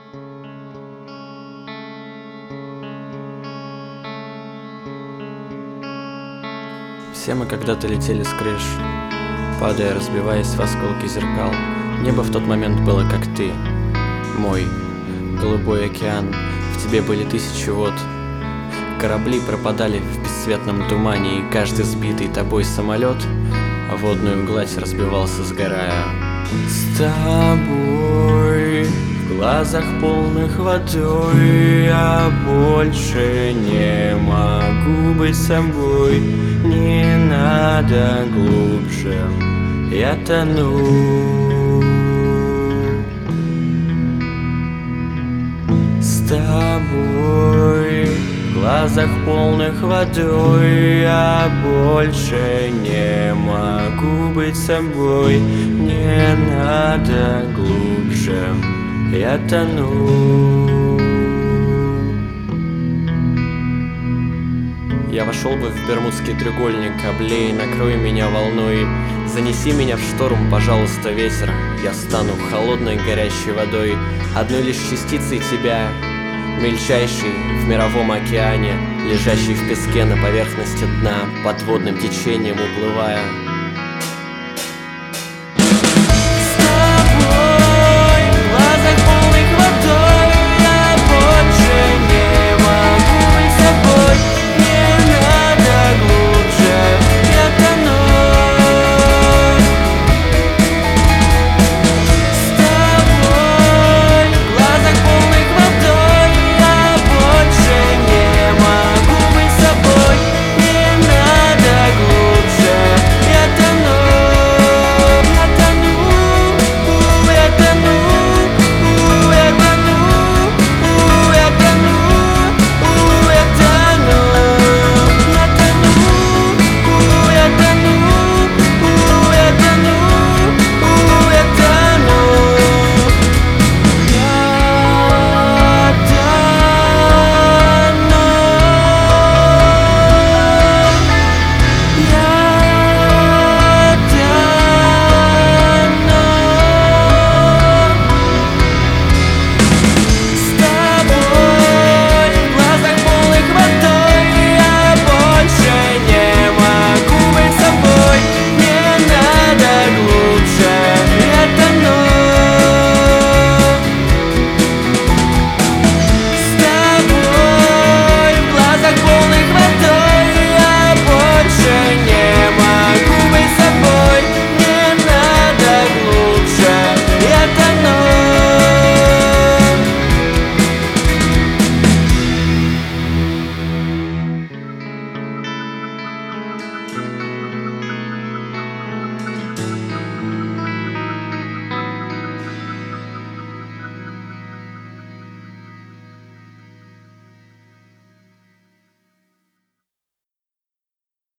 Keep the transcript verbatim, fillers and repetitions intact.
Все мы когда-то летели с крыш, падая, разбиваясь в осколки зеркал. Небо в тот момент было как ты, мой голубой океан. В тебе были тысячи вод. Корабли пропадали в бесцветном тумане, и каждый сбитый тобой самолет о водную гладь разбивался, сгорая. С тобой в глазах полных водой я больше не могу быть собой. Не надо глубже, я тону. С тобой в глазах полных водой я больше не могу быть собой. Не надо глубже, я тону. Я вошел бы в Бермудский треугольник, облей, накрой меня волной. Занеси меня в шторм, пожалуйста, ветер. Я стану холодной горящей водой, одной лишь частицей тебя, мельчайшей в мировом океане, лежащей в песке на поверхности дна, подводным течением уплывая.